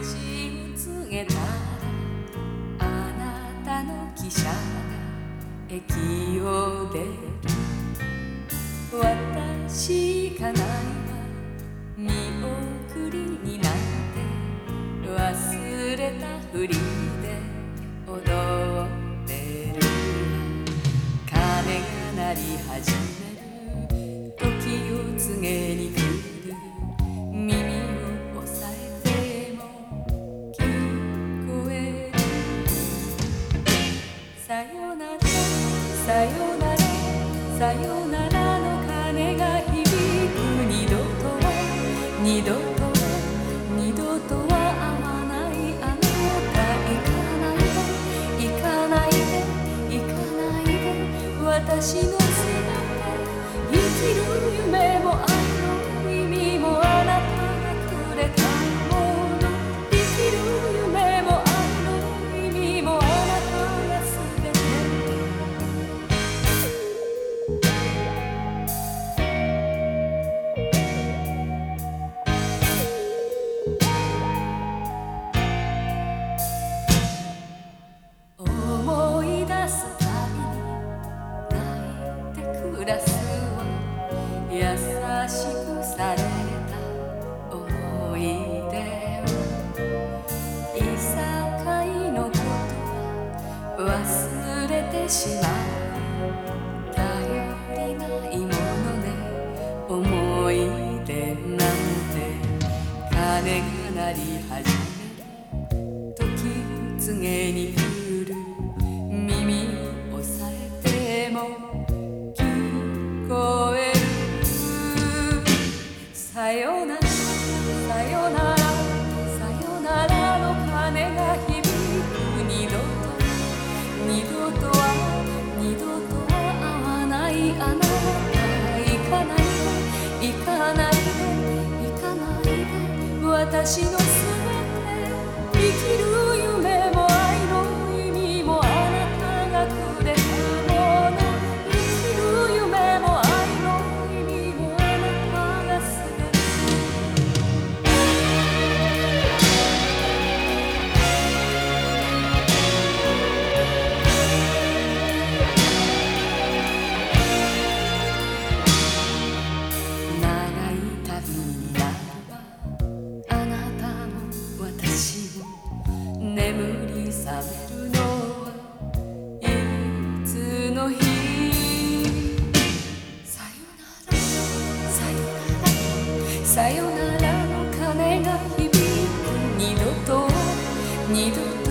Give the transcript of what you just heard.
を告げたらあなたの汽車が駅を出る。私かないは見送りになって忘れたふりで踊ってる。鐘が鳴り始める。時を告げに来る。耳を押さえても聞こえる。さよならさよならさよならの鐘が響く。二度とは二度とは二度とは会わないあなた。行かないで行かないで行かないで。私のすべて生きる夢も愛の意味もあなたがくれたもの。生きる夢も愛の意味もあなたがすべて。思い出すたびに泣いて暮らすわ。優しくされた思い出を。いさかいのことは忘れてしまう。頼りないものね思い出なんて。鐘が鳴り始める。時を告げに来る。耳を押さえても聞こえる。さよならさよならさよならの鐘が響く。二度と二度とは二度とは会わないあなた。行かないで行かないで行かないで。私のすべて生きる夢も愛の意味もあなたがくれたもの。生きる夢も愛の意味もあなたがすべて。長い旅になればあなたも私も眠り覚めるのはいつの日。さよならさよならさよならの鐘が響く。二度と二度と